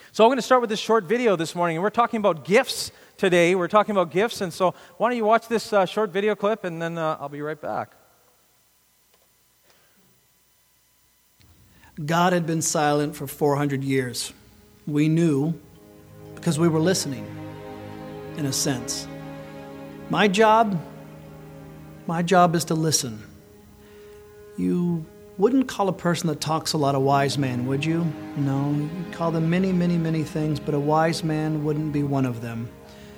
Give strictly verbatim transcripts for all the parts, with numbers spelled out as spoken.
So I'm going to start with this short video this morning, and we're talking about gifts today. We're talking about gifts, and so why don't you watch this uh, short video clip, and then uh, I'll be right back. God had been silent for four hundred years. We knew because we were listening, in a sense. My job, my job is to listen. You wouldn't call a person that talks a lot a wise man, would you? No, you'd call them many, many, many things, but a wise man wouldn't be one of them.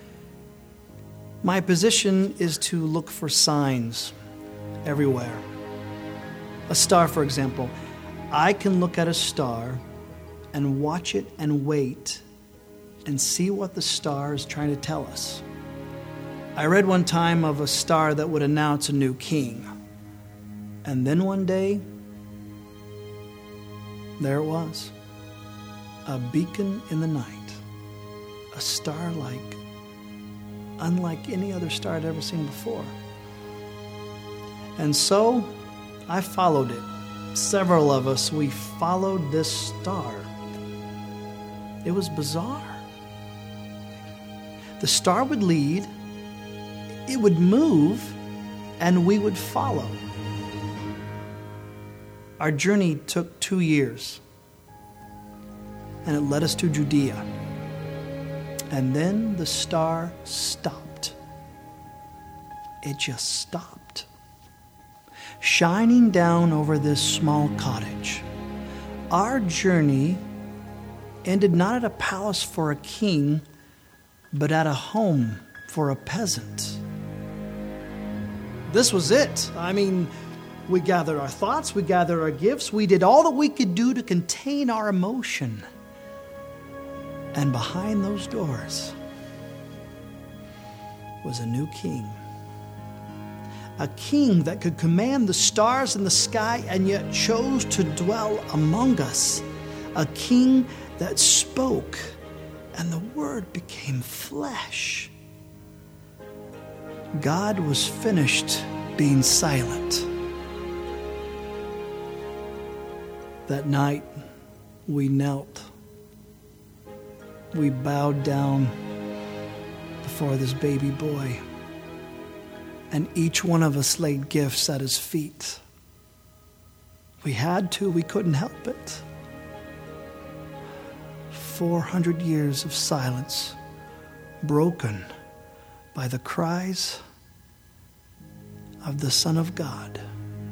My position is to look for signs everywhere. A star, for example. I can look at a star and watch it and wait and see what the star is trying to tell us. I read one time of a star that would announce a new king. And then one day, there it was, a beacon in the night, a star like, unlike any other star I'd ever seen before. And so, I followed it. Several of us, we followed this star. It was bizarre. The star would lead, it would move, and we would follow. Our journey took two years, and it led us to Judea. And then the star stopped. It just stopped, shining down over this small cottage. Our journey ended not at a palace for a king, but at a home for a peasant. This was it. I mean, we gathered our thoughts, we gathered our gifts, we did all that we could do to contain our emotion. And behind those doors was a new king. A king that could command the stars in the sky and yet chose to dwell among us. A king that spoke and the word became flesh. God was finished being silent. That night, we knelt. We bowed down before this baby boy. And each one of us laid gifts at his feet. We had to, we couldn't help it. Four hundred years of silence, broken by the cries of the Son of God.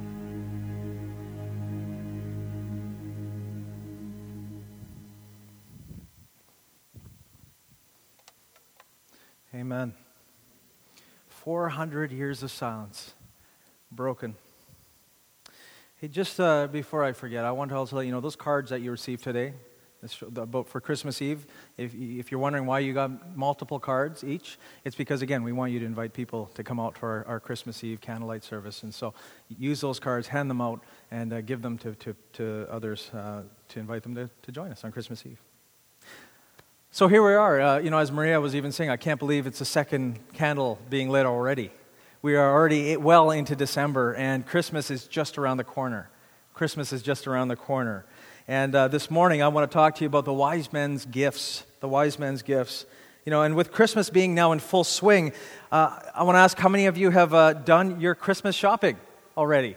Amen. four hundred years of silence, broken. Hey, just uh, before I forget, I want to also let you know, those cards that you received today, this, about for Christmas Eve, if, if you're wondering why you got multiple cards each, it's because, again, we want you to invite people to come out for our, our Christmas Eve candlelight service. And so use those cards, hand them out, and uh, give them to, to, to others uh, to invite them to, to join us on Christmas Eve. So here we are, uh, you know, as Maria was even saying, I can't believe it's the second candle being lit already. We are already well into December, and Christmas is just around the corner. Christmas is just around the corner. And uh, this morning, I want to talk to you about the wise men's gifts, the wise men's gifts. You know, and with Christmas being now in full swing, uh, I want to ask how many of you have uh, done your Christmas shopping already?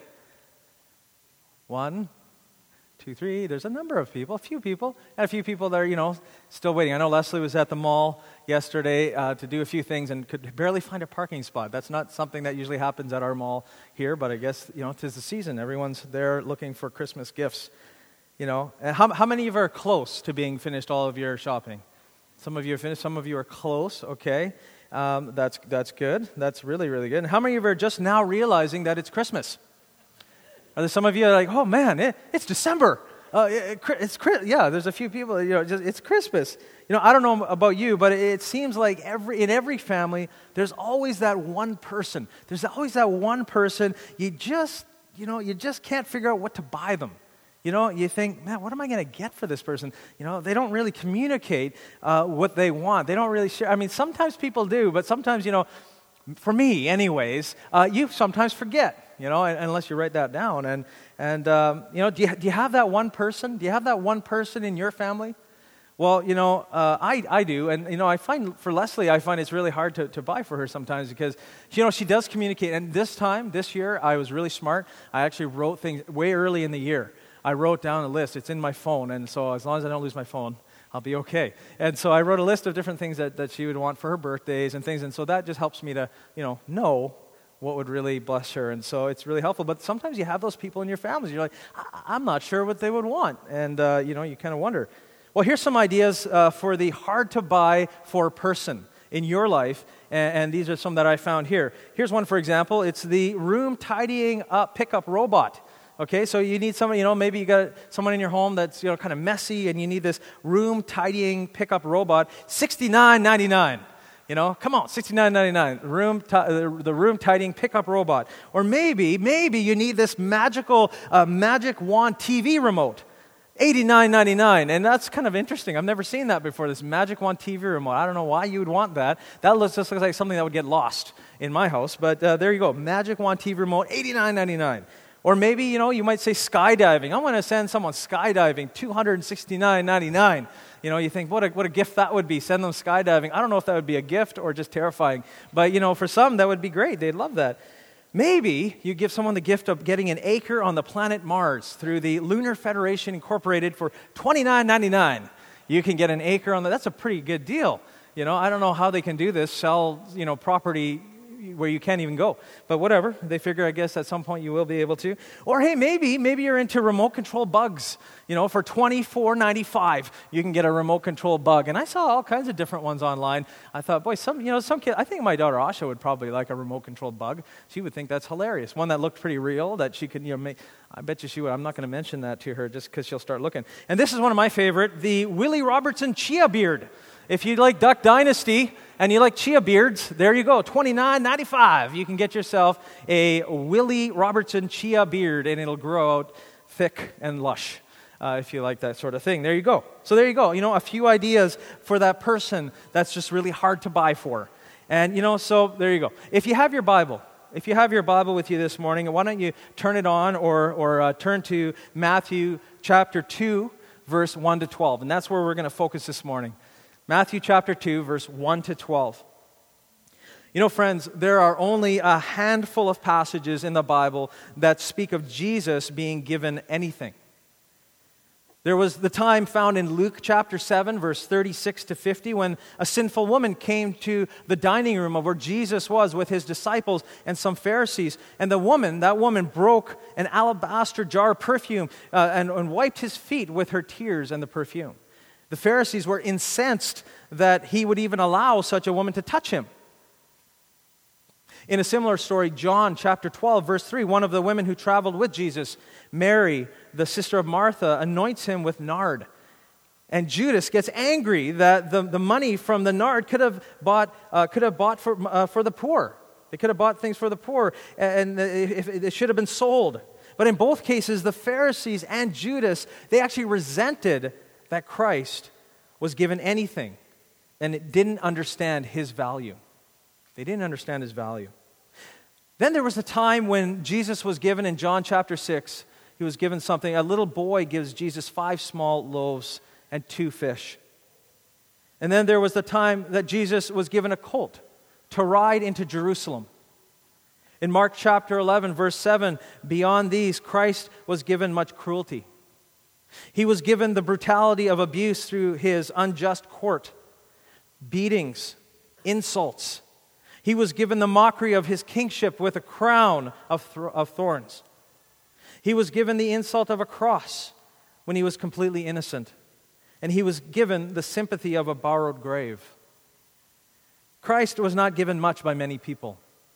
One, two, three, there's a number of people, a few people, and a few people that are, you know, still waiting. I know Leslie was at the mall yesterday uh, to do a few things and could barely find a parking spot. That's not something that usually happens at our mall here, but I guess, you know, 'tis the season. Everyone's there looking for Christmas gifts, you know. And how, how many of you are close to being finished all of your shopping? Some of you are finished, some of you are close, okay. Um, that's, that's good. That's really, really good. And how many of you are just now realizing that it's Christmas? Are there some of you that are like, oh man, it, it's December. Uh, it, it's yeah. There's a few people. You know, just, it's Christmas. You know, I don't know about you, but it seems like every in every family, there's always that one person. There's always that one person. You just, you know, you just can't figure out what to buy them. You know, you think, man, what am I going to get for this person? You know, they don't really communicate uh, what they want. They don't really share. I mean, sometimes people do, but sometimes, you know, for me, anyways, uh, you sometimes forget. You know, unless you write that down. And, and um, you know, do you, do you have that one person? Do you have that one person in your family? Well, you know, uh, I, I do, and, you know, I find, for Leslie, I find it's really hard to, to buy for her sometimes because, you know, she does communicate, and this time, this year, I was really smart. I actually wrote things way early in the year. I wrote down a list. It's in my phone, and so as long as I don't lose my phone, I'll be okay. And so I wrote a list of different things that, that she would want for her birthdays and things, and so that just helps me to, you know, know what would really bless her, and so it's really helpful. But sometimes you have those people in your families, you're like, I- I'm not sure what they would want, and, uh, you know, you kind of wonder. Well, here's some ideas uh, for the hard-to-buy-for person in your life, and, and these are some that I found here. Here's one, for example. It's the room tidying up pickup robot. Okay, so you need someone, you know, maybe you got someone in your home that's, you know, kind of messy, and you need this room tidying pickup robot, sixty-nine ninety-nine. You know, come on, sixty-nine ninety-nine, room t- the room tidying pickup robot. Or maybe, maybe you need this magical uh, magic wand T V remote, eighty-nine ninety-nine. And that's kind of interesting. I've never seen that before, this magic wand T V remote. I don't know why you would want that. That looks just looks like something that would get lost in my house. But uh, there you go, magic wand T V remote, eighty-nine ninety-nine. Or maybe, you know, you might say skydiving. I want to send someone skydiving, two hundred sixty-nine ninety-nine. You know, you think, what a, what a gift that would be, send them skydiving. I don't know if that would be a gift or just terrifying. But, you know, for some, that would be great. They'd love that. Maybe you give someone the gift of getting an acre on the planet Mars through the Lunar Federation Incorporated for twenty-nine ninety-nine. You can get an acre on the, that's a pretty good deal. You know, I don't know how they can do this, sell, you know, property where you can't even go. But whatever, they figure, I guess, at some point you will be able to. Or hey, maybe maybe you're into remote control bugs. You know, for twenty-four ninety-five, you can get a remote control bug. And I saw all kinds of different ones online. I thought, boy, some, you know, some kid, I think my daughter Asha would probably like a remote control bug. She would think that's hilarious. One that looked pretty real, that she could, you know, make, I bet you she would. I'm not going to mention that to her just because she'll start looking. And this is one of my favorite, the Willie Robertson Chia Beard. If you like Duck Dynasty and you like chia beards, there you go, twenty-nine ninety-five. You can get yourself a Willie Robertson chia beard, and it'll grow out thick and lush uh, if you like that sort of thing. There you go. So there you go. You know, a few ideas for that person that's just really hard to buy for. And, you know, so there you go. If you have your Bible, if you have your Bible with you this morning, why don't you turn it on or, or uh, turn to Matthew chapter two, verse one to twelve. And that's where we're going to focus this morning. Matthew chapter two, verse one to twelve. You know, friends, there are only a handful of passages in the Bible that speak of Jesus being given anything. There was the time found in Luke chapter seven, verse thirty-six to fifty, when a sinful woman came to the dining room of where Jesus was with his disciples and some Pharisees. And the woman, that woman broke an alabaster jar of perfume uh, and, and wiped his feet with her tears and the perfume. The Pharisees were incensed that he would even allow such a woman to touch him. In a similar story, John chapter twelve, verse three, one of the women who traveled with Jesus, Mary, the sister of Martha, anoints him with nard. And Judas gets angry that the, the money from the nard could have bought uh, could have bought for uh, for the poor. They could have bought things for the poor, and if it should have been sold. But in both cases, the Pharisees and Judas, they actually resented that Christ was given anything, and it didn't understand his value. They didn't understand his value. Then there was a time when Jesus was given in John chapter six, he was given something. A little boy gives Jesus five small loaves and two fish. And then there was the time that Jesus was given a colt to ride into Jerusalem. In Mark chapter eleven, verse seven, beyond these, Christ was given much cruelty. He was given the brutality of abuse through his unjust court, beatings, insults. He was given the mockery of his kingship with a crown of, th- of thorns. He was given the insult of a cross when he was completely innocent. And he was given the sympathy of a borrowed grave. Christ was not given much by many people.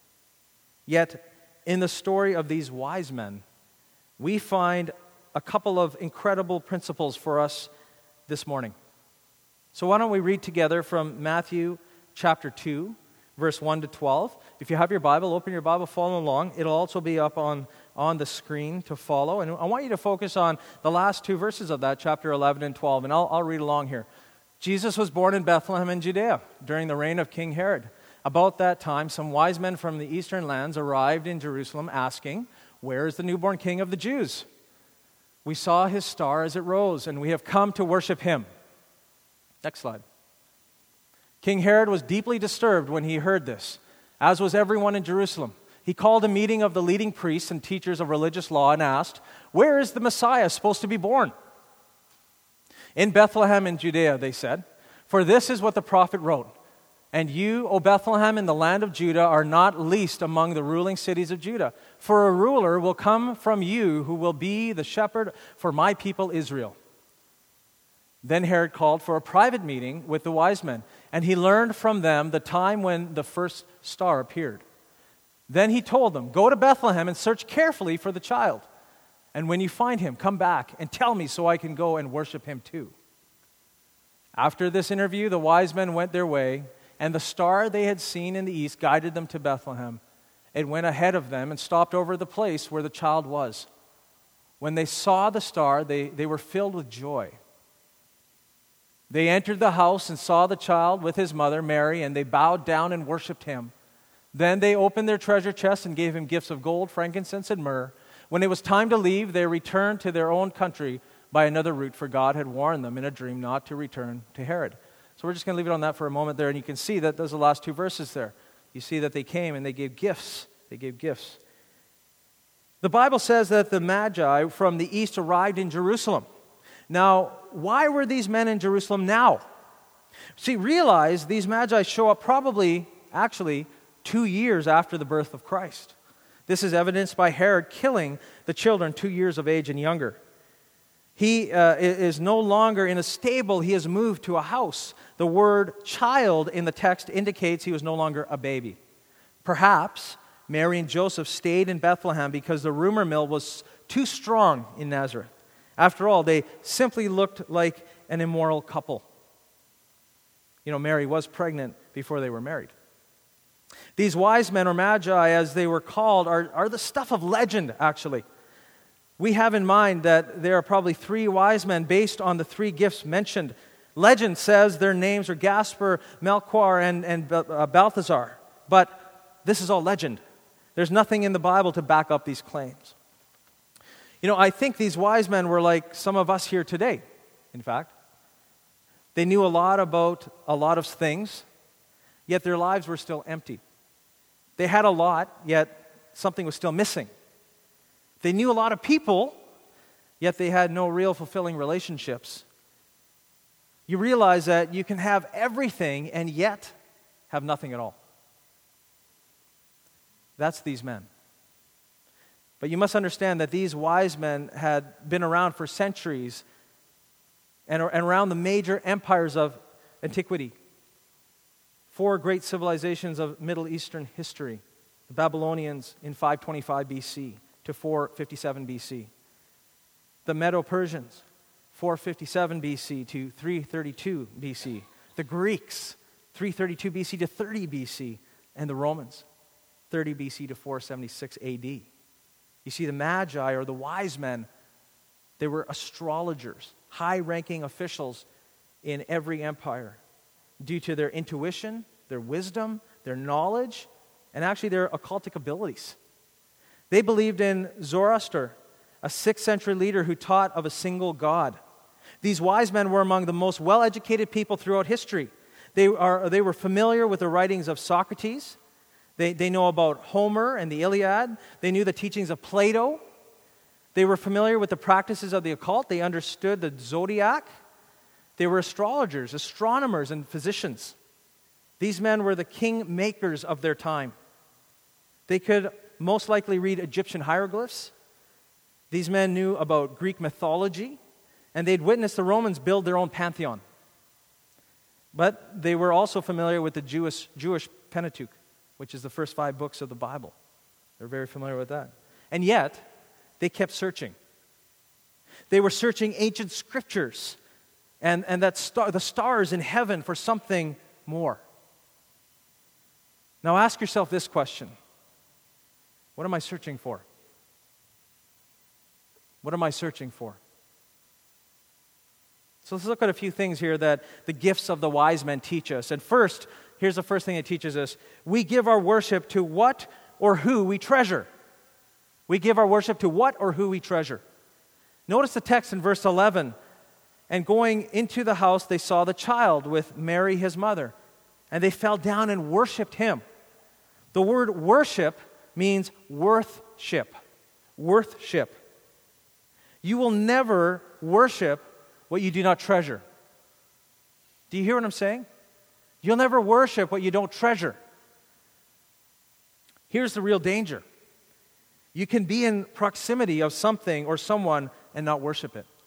Yet, in the story of these wise men, we find a couple of incredible principles for us this morning. So why don't we read together from Matthew chapter two, verse one to twelve. If you have your Bible, open your Bible, follow along. It'll also be up on, on the screen to follow. And I want you to focus on the last two verses of that, chapter eleven and twelve. And I'll, I'll read along here. Jesus was born in Bethlehem in Judea during the reign of King Herod. About that time, some wise men from the eastern lands arrived in Jerusalem asking, "Where is the newborn king of the Jews? We saw his star as it rose, and we have come to worship him." Next slide. King Herod was deeply disturbed when he heard this, as was everyone in Jerusalem. He called a meeting of the leading priests and teachers of religious law and asked, "Where is the Messiah supposed to be born?" "In Bethlehem in Judea," they said, "for this is what the prophet wrote. And you, O Bethlehem, in the land of Judah, are not least among the ruling cities of Judah. For a ruler will come from you who will be the shepherd for my people Israel." Then Herod called for a private meeting with the wise men, and he learned from them the time when the first star appeared. Then he told them, "Go to Bethlehem and search carefully for the child. And when you find him, come back and tell me so I can go and worship him too." After this interview, the wise men went their way, and the star they had seen in the east guided them to Bethlehem. It went ahead of them and stopped over the place where the child was. When they saw the star, they, they were filled with joy. They entered the house and saw the child with his mother, Mary, and they bowed down and worshipped him. Then they opened their treasure chests and gave him gifts of gold, frankincense, and myrrh. When it was time to leave, they returned to their own country by another route, for God had warned them in a dream not to return to Herod. So we're just going to leave it on that for a moment there, and you can see that those are the last two verses there. You see that they came and they gave gifts. They gave gifts. The Bible says that the Magi from the east arrived in Jerusalem. Now, why were these men in Jerusalem now? See, realize these Magi show up probably, actually, two years after the birth of Christ. This is evidenced by Herod killing the children two years of age and younger. He uh, is no longer in a stable, he has moved to a house. The word child in the text indicates he was no longer a baby. Perhaps Mary and Joseph stayed in Bethlehem because the rumor mill was too strong in Nazareth. After all, they simply looked like an immoral couple. You know, Mary was pregnant before they were married. These wise men, or magi as they were called, are, are the stuff of legend, actually. We have in mind that there are probably three wise men based on the three gifts mentioned. Legend says their names are Gaspar, Melchior, and, and Balthazar. But this is all legend. There's nothing in the Bible to back up these claims. You know, I think these wise men were like some of us here today, in fact. They knew a lot about a lot of things, yet their lives were still empty. They had a lot, yet something was still missing. They knew a lot of people, yet they had no real fulfilling relationships. You realize that you can have everything and yet have nothing at all. That's these men. But you must understand that these wise men had been around for centuries and, and around the major empires of antiquity. Four great civilizations of Middle Eastern history. The Babylonians in five twenty-five B C to four fifty-seven B C. The Medo-Persians, four fifty-seven B C to three thirty-two B C. The Greeks, three thirty-two B C to thirty B C. And the Romans, thirty B C to four seventy-six A D. You see, the Magi, or the wise men, they were astrologers, high-ranking officials in every empire due to their intuition, their wisdom, their knowledge, and actually their occultic abilities. They believed in Zoroaster, a sixth century leader who taught of a single God. These wise men were among the most well-educated people throughout history. They, are, they were familiar with the writings of Socrates. They, they know about Homer and the Iliad. They knew the teachings of Plato. They were familiar with the practices of the occult. They understood the zodiac. They were astrologers, astronomers, and physicians. These men were the king-makers of their time. They could most likely read Egyptian hieroglyphs. These men knew about Greek mythology, and they'd witnessed the Romans build their own pantheon. But they were also familiar with the Jewish, Jewish Pentateuch, which is the first five books of the Bible. They're very familiar with that. And yet, they kept searching. They were searching ancient scriptures and, and that star, the stars in heaven for something more. Now ask yourself this question. What am I searching for? What am I searching for? So let's look at a few things here that the gifts of the wise men teach us. And first, here's the first thing it teaches us. We give our worship to what or who we treasure. We give our worship to what or who we treasure. Notice the text in verse eleven. And going into the house, they saw the child with Mary, his mother, and they fell down and worshiped him. The word worship means worthship. Worthship. You will never worship what you do not treasure. Do you hear what I'm saying? You'll never worship what you don't treasure. Here's the real danger. You can be in proximity of something or someone and not worship it.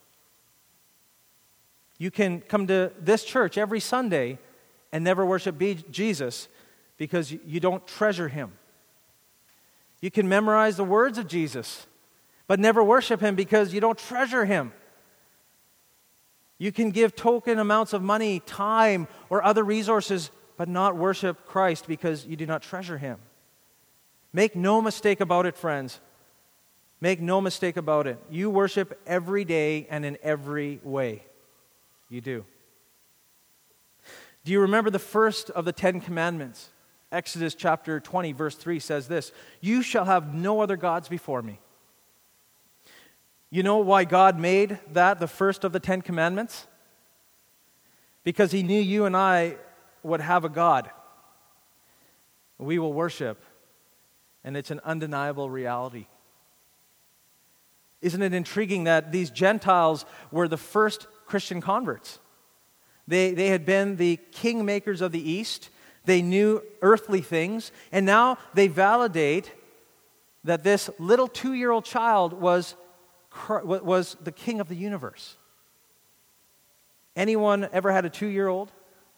You can come to this church every Sunday and never worship Jesus because you don't treasure him. You can memorize the words of Jesus, but never worship him because you don't treasure him. You can give token amounts of money, time, or other resources, but not worship Christ because you do not treasure him. Make no mistake about it, friends. Make no mistake about it. You worship every day and in every way. You do. Do you remember the first of the Ten Commandments? Exodus chapter twenty, verse three says this, "You shall have no other gods before me." You know why God made that the first of the Ten Commandments? Because he knew you and I would have a God we will worship, and it's an undeniable reality. Isn't it intriguing that these Gentiles were the first Christian converts? They, they had been the kingmakers of the East. They knew earthly things, and now they validate that this little two-year-old child was, was the king of the universe. Anyone ever had a two-year-old?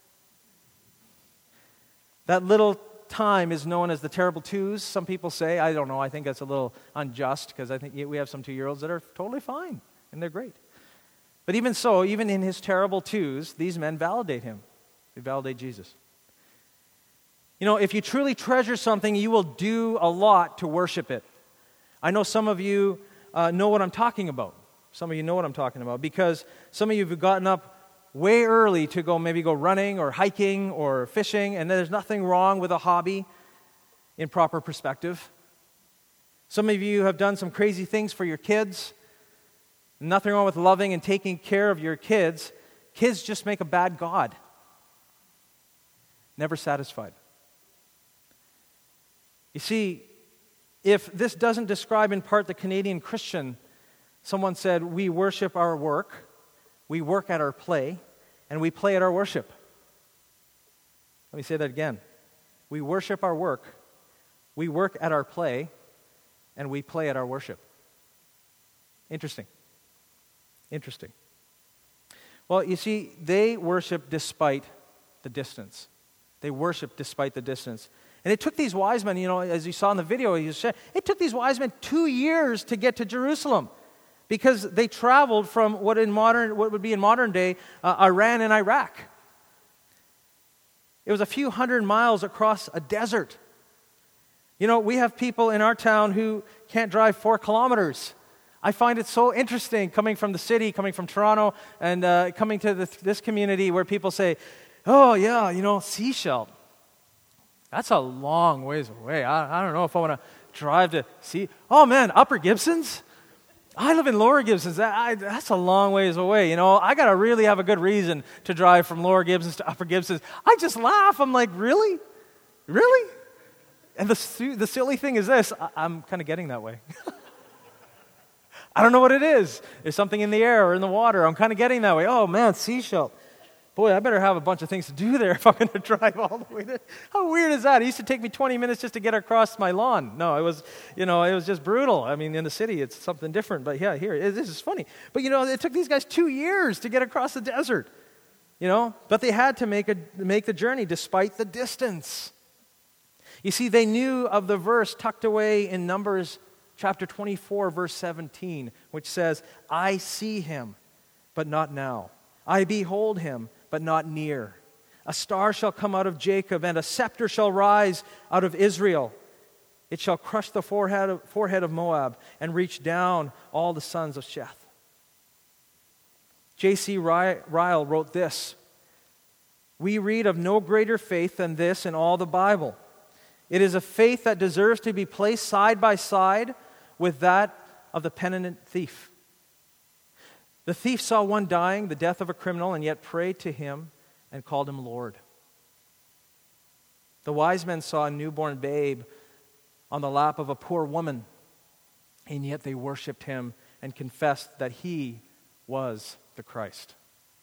That little time is known as the terrible twos, some people say. I don't know, I think that's a little unjust because I think we have some two-year-olds that are totally fine, and they're great. But even so, even in his terrible twos, these men validate him. They validate Jesus. You know, if you truly treasure something, you will do a lot to worship it. I know some of you uh, know what I'm talking about. Some of you know what I'm talking about because some of you have gotten up way early to go maybe go running or hiking or fishing, and there's nothing wrong with a hobby in proper perspective. Some of you have done some crazy things for your kids. Nothing wrong with loving and taking care of your kids. Kids just make a bad God. Never satisfied. You see, if this doesn't describe in part the Canadian Christian, someone said, we worship our work, we work at our play, and we play at our worship. Let me say that again. We worship our work, we work at our play, and we play at our worship. Interesting. Interesting. Well, you see, they worship despite the distance. They worship despite the distance. And it took these wise men, you know, as you saw in the video, you said, it took these wise men two years to get to Jerusalem because they traveled from what in modern, what would be in modern day, uh, Iran and Iraq. It was a few hundred miles across a desert. You know, we have people in our town who can't drive four kilometers. I find it so interesting coming from the city, coming from Toronto, and uh, coming to this, this community where people say, oh, yeah, you know, Sechelt. That's a long ways away. I, I don't know if I want to drive to see. Oh, man, Upper Gibsons? I live in Lower Gibsons. That, I, that's a long ways away. You know, I got to really have a good reason to drive from Lower Gibsons to Upper Gibsons. I just laugh. I'm like, really? Really? And the, the silly thing is this. I, I'm kind of getting that way. I don't know what it is. There's something in the air or in the water. I'm kind of getting that way. Oh, man, Sechelt. Boy, I better have a bunch of things to do there if I'm going to drive all the way there. How weird is that? It used to take me twenty minutes just to get across my lawn. No, it was, you know, it was just brutal. I mean, in the city, it's something different. But yeah, here, it, this is funny. But, you know, it took these guys two years to get across the desert, you know. But they had to make, a, make the journey despite the distance. You see, they knew of the verse tucked away in Numbers chapter twenty-four, verse seventeen, which says, I see him, but not now. I behold him, but not near. A star shall come out of Jacob, and a scepter shall rise out of Israel. It shall crush the forehead of, forehead of Moab and reach down all the sons of Sheth. J C Ryle wrote this, we read of no greater faith than this in all the Bible. It is a faith that deserves to be placed side by side with that of the penitent thief. The thief saw one dying, the death of a criminal, and yet prayed to him and called him Lord. The wise men saw a newborn babe on the lap of a poor woman, and yet they worshiped him and confessed that he was the Christ.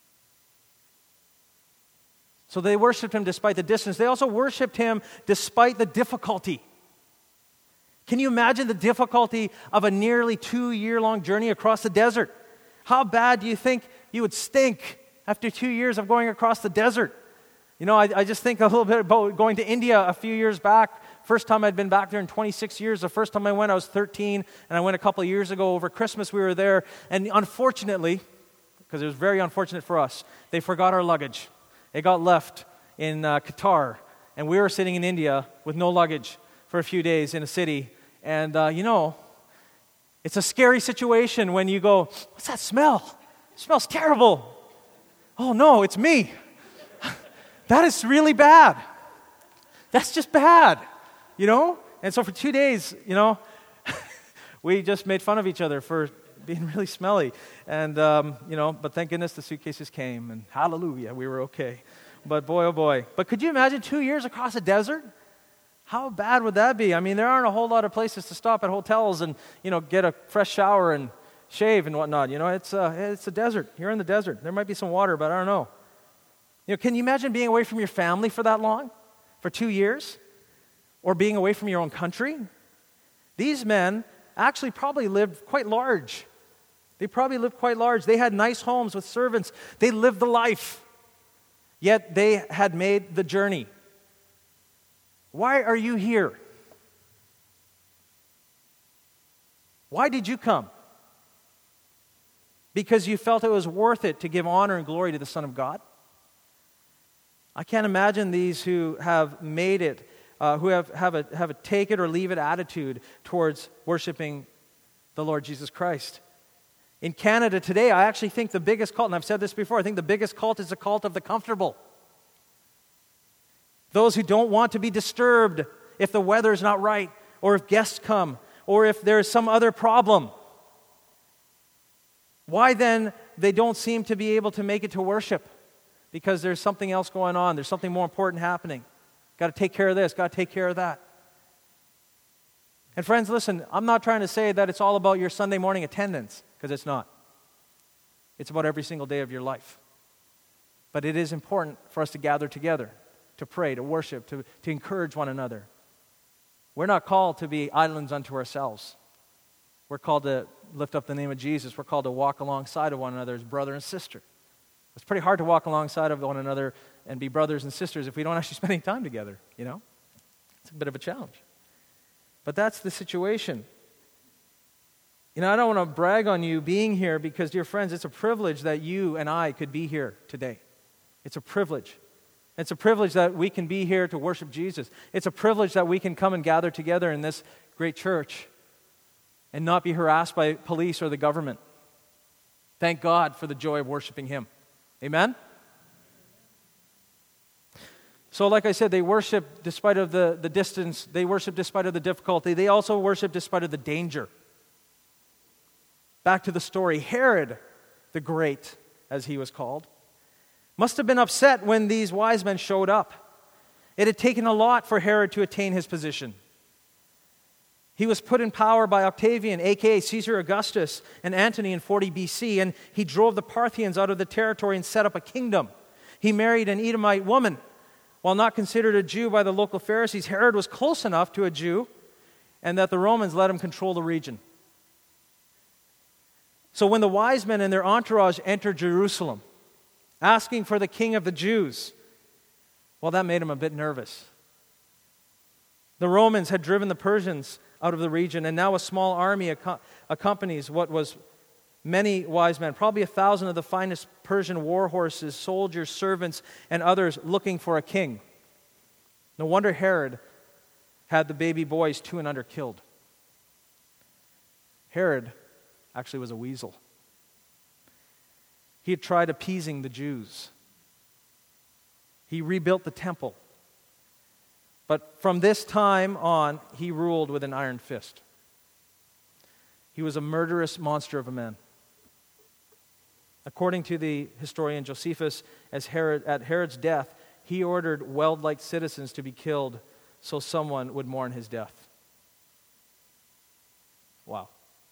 So they worshiped him despite the distance. They also worshiped him despite the difficulty. Can you imagine the difficulty of a nearly two-year-long journey across the desert? How bad do you think you would stink after two years of going across the desert? You know, I, I just think a little bit about going to India a few years back. First time I'd been back there in twenty-six years. The first time I went, I was thirteen, and I went a couple of years ago. Over Christmas, we were there, and unfortunately, because it was very unfortunate for us, they forgot our luggage. It got left in uh, Qatar, and we were sitting in India with no luggage for a few days in a city. And, uh, you know, it's a scary situation when you go, what's that smell? It smells terrible. Oh, no, it's me. That is really bad. That's just bad, you know? And so for two days, you know, we just made fun of each other for being really smelly. And, um, you know, but thank goodness the suitcases came, and hallelujah, we were okay. But boy, oh boy. But could you imagine two years across a desert? How bad would that be? I mean, there aren't a whole lot of places to stop at hotels and, you know, get a fresh shower and shave and whatnot. You know, it's uh, it's a desert. You're in the desert. There might be some water, but I don't know. You know, can you imagine being away from your family for that long? For two years? Or being away from your own country? These men actually probably lived quite large. They probably lived quite large. They had nice homes with servants. They lived the life. Yet they had made the journey. Why are you here? Why did you come? Because you felt it was worth it to give honor and glory to the Son of God? I can't imagine these who have made it, uh, who have, have, a, have a take it or leave it attitude towards worshiping the Lord Jesus Christ. In Canada today, I actually think the biggest cult, and I've said this before, I think the biggest cult is the cult of the comfortable. Those who don't want to be disturbed if the weather is not right, or if guests come, or if there is some other problem. Why then they don't seem to be able to make it to worship? Because there's something else going on. There's something more important happening. Got to take care of this, got to take care of that. And friends, listen, I'm not trying to say that it's all about your Sunday morning attendance, because it's not. It's about every single day of your life. But it is important for us to gather together, to pray, to worship, to, to encourage one another. We're not called to be islands unto ourselves. We're called to lift up the name of Jesus. We're called to walk alongside of one another as brother and sister. It's pretty hard to walk alongside of one another and be brothers and sisters if we don't actually spend any time together, you know? It's a bit of a challenge. But that's the situation. You know, I don't want to brag on you being here because, dear friends, it's a privilege that you and I could be here today. It's a privilege. It's a privilege that we can be here to worship Jesus. It's a privilege that we can come and gather together in this great church and not be harassed by police or the government. Thank God for the joy of worshiping Him. Amen? So like I said, they worship despite of the, the distance. They worship despite of the difficulty. They also worship despite of the danger. Back to the story. Herod the Great, as he was called, must have been upset when these wise men showed up. It had taken a lot for Herod to attain his position. He was put in power by Octavian, a k a. Caesar Augustus, and Antony in forty B C, and he drove the Parthians out of the territory and set up a kingdom. He married an Edomite woman. While not considered a Jew by the local Pharisees, Herod was close enough to a Jew, and that the Romans let him control the region. So when the wise men and their entourage entered Jerusalem, asking for the king of the Jews, well, that made him a bit nervous. The Romans had driven the Persians out of the region, and now a small army ac- accompanies what was many wise men, probably a thousand of the finest Persian war horses, soldiers, servants, and others looking for a king. No wonder Herod had the baby boys two and under killed. Herod actually was a weasel. He had tried appeasing the Jews. He rebuilt the temple. But from this time on, he ruled with an iron fist. He was a murderous monster of a man. According to the historian Josephus, as Herod, at Herod's death, he ordered well-liked citizens to be killed so someone would mourn his death. Wow.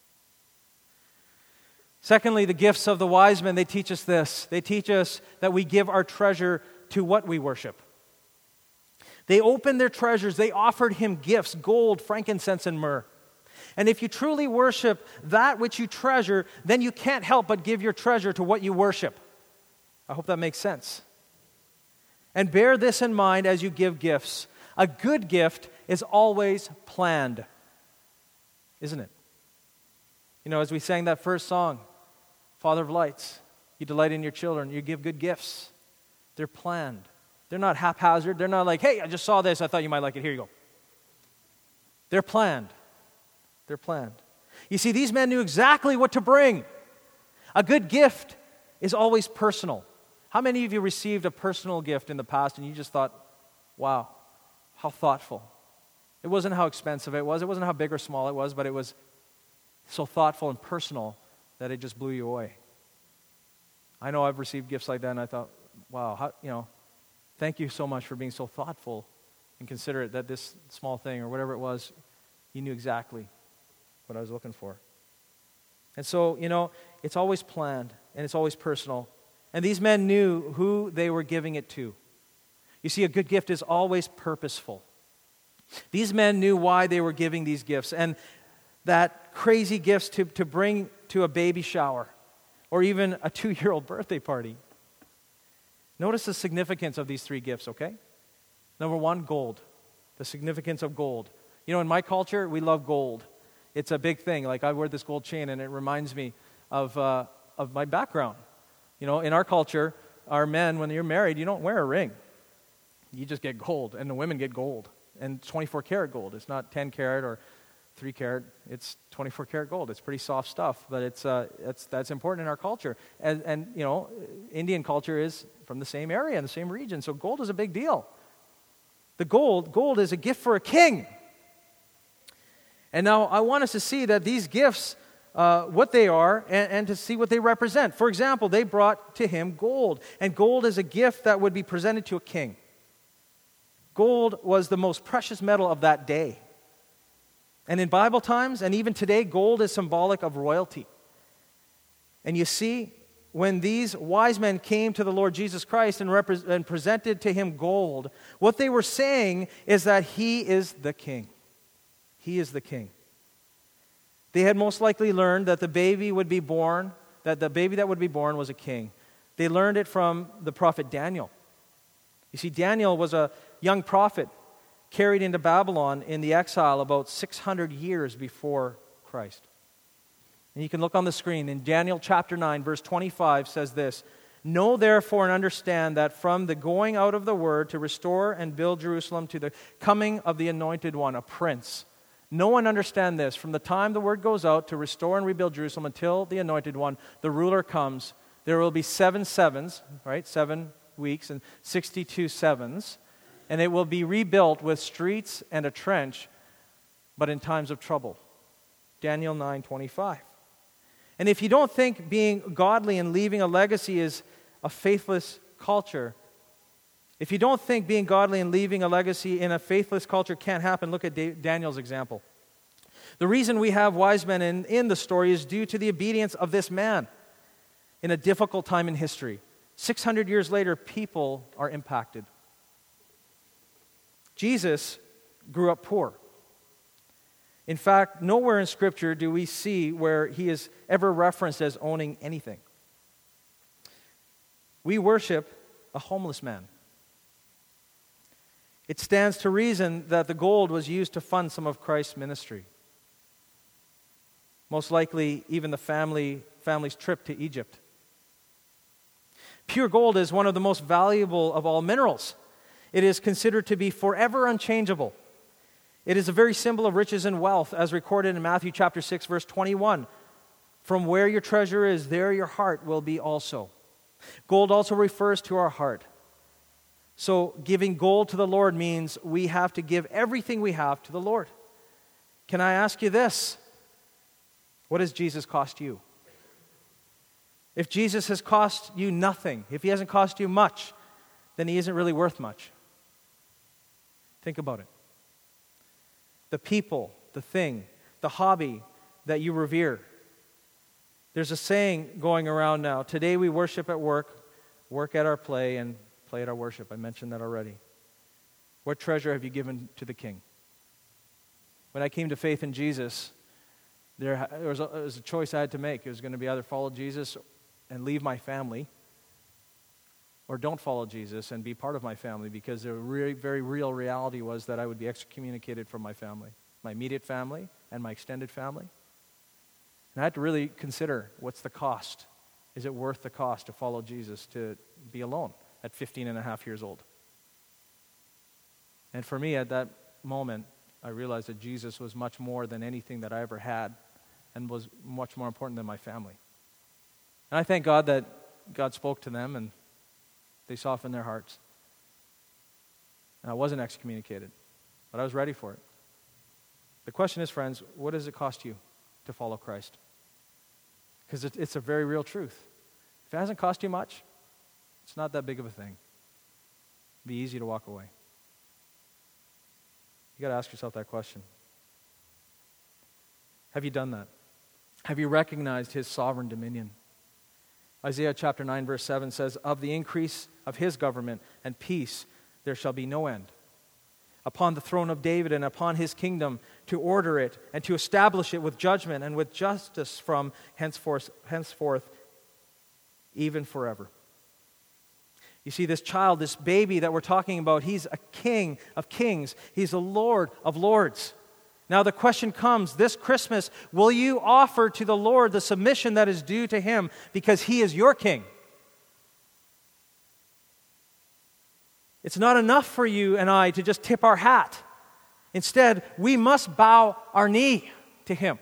Secondly, the gifts of the wise men, they teach us this. They teach us that we give our treasure to what we worship. They opened their treasures. They offered him gifts, gold, frankincense, and myrrh. And if you truly worship that which you treasure, then you can't help but give your treasure to what you worship. I hope that makes sense. And bear this in mind as you give gifts. A good gift is always planned, isn't it? You know, as we sang that first song, Father of Lights, you delight in your children, you give good gifts. They're planned. They're not haphazard. They're not like, hey, I just saw this, I thought you might like it, here you go. They're planned. They're planned. You see, these men knew exactly what to bring. A good gift is always personal. How many of you received a personal gift in the past and you just thought, wow, how thoughtful. It wasn't how expensive it was. It wasn't how big or small it was, but it was so thoughtful and personal that it just blew you away. I know I've received gifts like that and I thought, wow, how, you know, thank you so much for being so thoughtful and considerate that this small thing or whatever it was, you knew exactly what I was looking for. And so, you know, it's always planned and it's always personal. And these men knew who they were giving it to. You see, a good gift is always purposeful. These men knew why they were giving these gifts. And that crazy gifts to, to bring to a baby shower or even a two-year-old birthday party. Notice the significance of these three gifts, okay? Number one, gold. The significance of gold. You know, in my culture, we love gold. It's a big thing. Like, I wear this gold chain, and it reminds me of uh, of my background. You know, in our culture, our men, when you're married, you don't wear a ring. You just get gold, and the women get gold. And twenty-four karat gold. It's not ten karat or three karat. It's twenty-four karat gold. It's pretty soft stuff, but it's uh, it's that's important in our culture. And, and, you know, Indian culture is from the same area, in the same region, so gold is a big deal. The gold, gold is a gift for a king. And now I want us to see that these gifts, uh, what they are, and, and to see what they represent. For example, they brought to him gold. And gold is a gift that would be presented to a king. Gold was the most precious metal of that day. And in Bible times, and even today, gold is symbolic of royalty. And you see, when these wise men came to the Lord Jesus Christ and, repre- and presented to him gold, what they were saying is that he is the king. He is the king. They had most likely learned that the baby would be born, that the baby that would be born was a king. They learned it from the prophet Daniel. You see, Daniel was a young prophet carried into Babylon in the exile about six hundred years before Christ. And you can look on the screen. In Daniel chapter nine, verse twenty-five says this, "Know therefore and understand that from the going out of the word to restore and build Jerusalem to the coming of the anointed one, a prince." Know and understand this. From the time the word goes out to restore and rebuild Jerusalem until the anointed one, the ruler comes, there will be seven sevens, right? Seven weeks and sixty-two sevens. And it will be rebuilt with streets and a trench, but in times of trouble. Daniel nine twenty-five. And if you don't think being godly and leaving a legacy is a faithless culture, if you don't think being godly and leaving a legacy in a faithless culture can't happen, look at Daniel's example. The reason we have wise men in, in the story is due to the obedience of this man in a difficult time in history. six hundred years later, people are impacted. Jesus grew up poor. In fact, nowhere in Scripture do we see where he is ever referenced as owning anything. We worship a homeless man. It stands to reason that the gold was used to fund some of Christ's ministry. Most likely, even the family family's trip to Egypt. Pure gold is one of the most valuable of all minerals. It is considered to be forever unchangeable. It is a very symbol of riches and wealth, as recorded in Matthew chapter six, verse twenty-one. From where your treasure is, there your heart will be also. Gold also refers to our heart. So giving gold to the Lord means we have to give everything we have to the Lord. Can I ask you this? What does Jesus cost you? If Jesus has cost you nothing, if he hasn't cost you much, then he isn't really worth much. Think about it. The people, the thing, the hobby that you revere. There's a saying going around now, today we worship at work, work at our play, and play at our worship. I mentioned that already. What treasure have you given to the King? When I came to faith in Jesus, there, there, was a, there was a choice I had to make. It was going to be either follow Jesus and leave my family, or don't follow Jesus and be part of my family, because the re- very real reality was that I would be excommunicated from my family, my immediate family and my extended family. And I had to really consider, what's the cost? Is it worth the cost to follow Jesus, to be alone at fifteen and a half years old? And for me, at that moment, I realized that Jesus was much more than anything that I ever had, and was much more important than my family. And I thank God that God spoke to them and they softened their hearts. And I wasn't excommunicated, but I was ready for it. The question is, friends, what does it cost you to follow Christ? Because it's a very real truth. If it hasn't cost you much, it's not that big of a thing. It'd be easy to walk away. You got to ask yourself that question. Have you done that? Have you recognized his sovereign dominion? Isaiah chapter nine verse seven says, of the increase of his government and peace there shall be no end. Upon the throne of David and upon his kingdom, to order it and to establish it with judgment and with justice from henceforth, henceforth even forever. You see, this child, this baby that we're talking about, he's a king of kings. He's a Lord of lords. Now the question comes, this Christmas, will you offer to the Lord the submission that is due to him because he is your king? It's not enough for you and I to just tip our hat. Instead, we must bow our knee to him.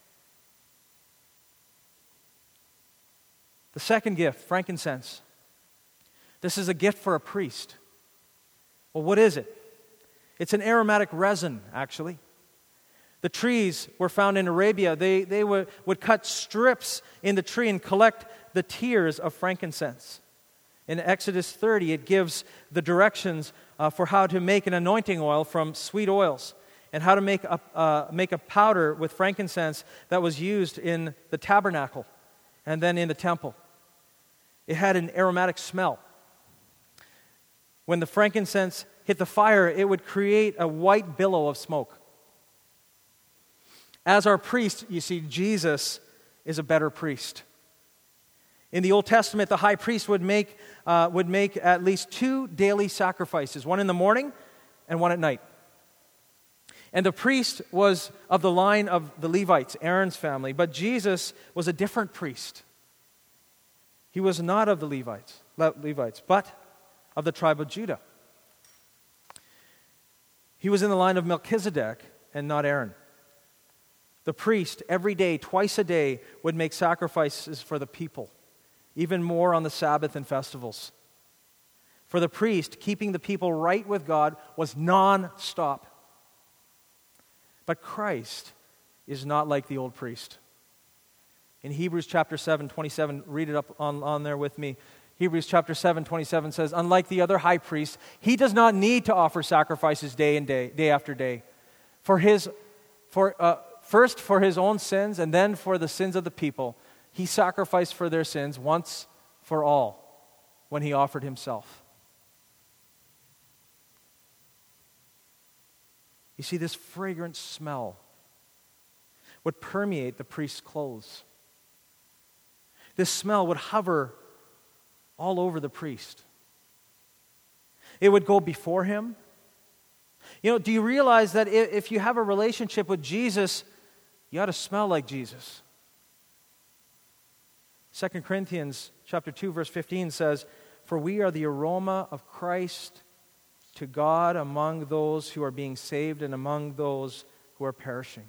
The second gift, frankincense. This is a gift for a priest. Well, what is it? It's an aromatic resin, actually. The trees were found in Arabia. They, they would, would cut strips in the tree and collect the tears of frankincense. In Exodus thirty, it gives the directions uh, for how to make an anointing oil from sweet oils, and how to make a, uh, make a powder with frankincense that was used in the tabernacle and then in the temple. It had an aromatic smell. When the frankincense hit the fire, it would create a white billow of smoke. As our priest, you see, Jesus is a better priest. In the Old Testament, the high priest would make, uh, would make at least two daily sacrifices, one in the morning and one at night. And the priest was of the line of the Levites, Aaron's family, but Jesus was a different priest. He was not of the Levites, Levites, but of the tribe of Judah. He was in the line of Melchizedek and not Aaron. The priest, every day, twice a day, would make sacrifices for the people, even more on the Sabbath and festivals. For the priest, keeping the people right with God was non-stop. But Christ is not like the old priest. In Hebrews chapter seven, twenty-seven, read it up on, on there with me. Hebrews chapter seven, twenty-seven says, unlike the other high priests, he does not need to offer sacrifices day and day, day after day. For his, for uh, first for his own sins and then for the sins of the people, he sacrificed for their sins once for all when he offered himself. You see, this fragrant smell would permeate the priest's clothes. This smell would hover all over the priest. It would go before him. You know, do you realize that if you have a relationship with Jesus, you ought to smell like Jesus? Second Corinthians chapter two, verse fifteen says, for we are the aroma of Christ to God among those who are being saved and among those who are perishing.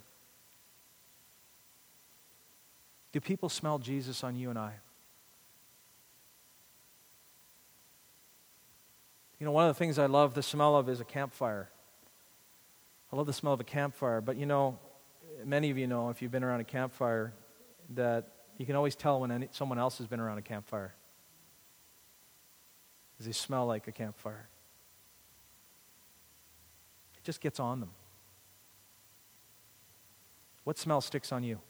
Do people smell Jesus on you and I? You know, one of the things I love the smell of is a campfire. I love the smell of a campfire, but you know, many of you know, if you've been around a campfire, that You can always tell when any, someone else has been around a campfire, because they smell like a campfire. It just gets on them. What smell sticks on you?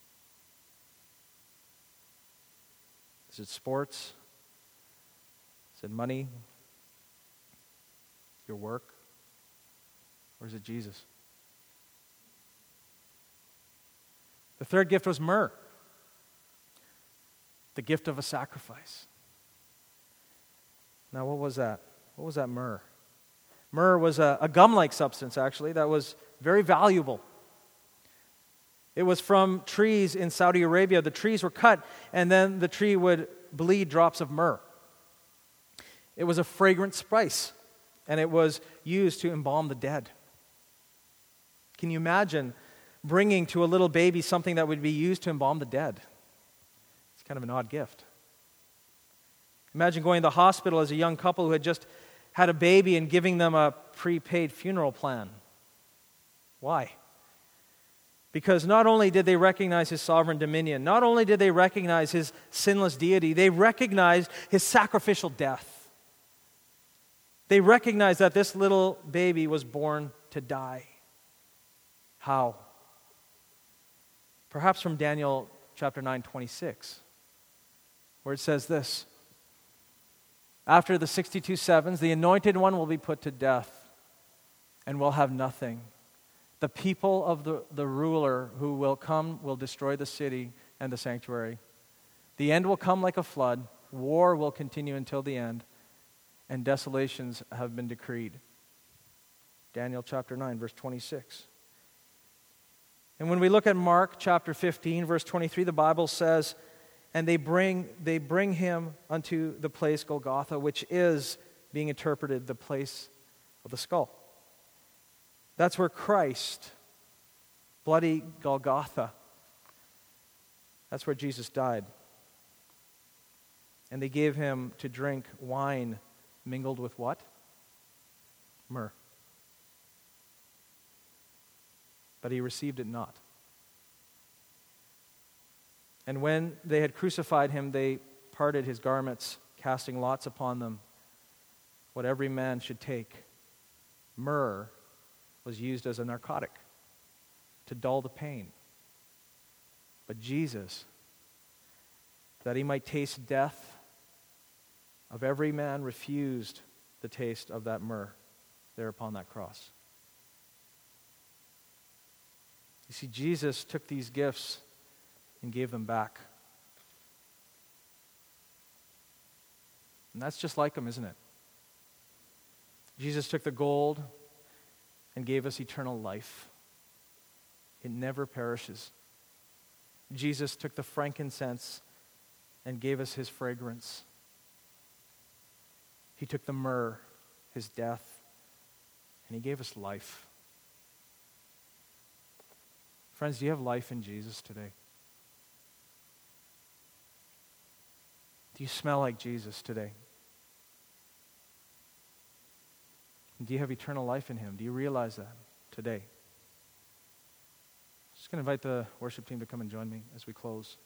Is it sports? Is it money? Your work? Or is it Jesus? The third gift was myrrh, the gift of a sacrifice. Now, what was that? What was that myrrh? Myrrh was a, a gum-like substance, actually, that was very valuable. It was from trees in Saudi Arabia. The trees were cut, and then the tree would bleed drops of myrrh. It was a fragrant spice, and it was used to embalm the dead. Can you imagine bringing to a little baby something that would be used to embalm the dead? It's kind of an odd gift. Imagine going to the hospital as a young couple who had just had a baby and giving them a prepaid funeral plan. Why? Because not only did they recognize his sovereign dominion, not only did they recognize his sinless deity, they recognized his sacrificial death. They recognized that this little baby was born to die. How? Perhaps from Daniel chapter nine, twenty-six, where it says this: after the sixty-two sevens, the anointed one will be put to death and will have nothing. The people of the, the ruler who will come will destroy the city and the sanctuary. The end will come like a flood. War will continue until the end, and desolations have been decreed. Daniel chapter nine, verse twenty-six. And when we look at Mark chapter fifteen, verse twenty-three, the Bible says, and they bring they bring him unto the place Golgotha, which is, being interpreted, the place of the skull. That's where Christ, bloody Golgotha, that's where Jesus died. And they gave him to drink wine mingled with what? Myrrh. But he received it not. And when they had crucified him, they parted his garments, casting lots upon them, what every man should take. Myrrh was used as a narcotic to dull the pain. But Jesus, that he might taste death of every man, refused the taste of that myrrh there upon that cross. You see, Jesus took these gifts and gave them back. And that's just like him, isn't it? Jesus took the gold and gave us eternal life. It never perishes. Jesus took the frankincense and gave us his fragrance. He took the myrrh, his death, and he gave us life. Friends, do you have life in Jesus today? Do you smell like Jesus today? Do you have eternal life in him? Do you realize that today? I'm just going to invite the worship team to come and join me as we close.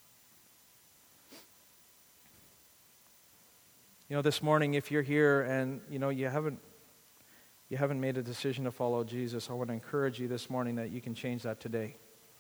You know, this morning, if you're here and, you know, you haven't you haven't made a decision to follow Jesus, I want to encourage you this morning that you can change that today.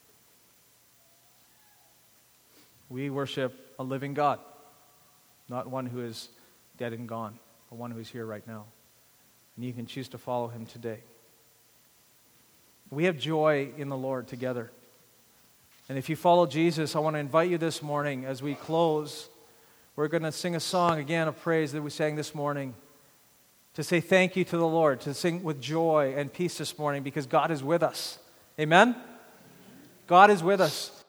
We worship a living God, not one who is dead and gone, but one who is here right now. And you can choose to follow him today. We have joy in the Lord together. And if you follow Jesus, I want to invite you this morning as we close. We're going to sing a song again of praise that we sang this morning to say thank you to the Lord, to sing with joy and peace this morning because God is with us. Amen? God is with us.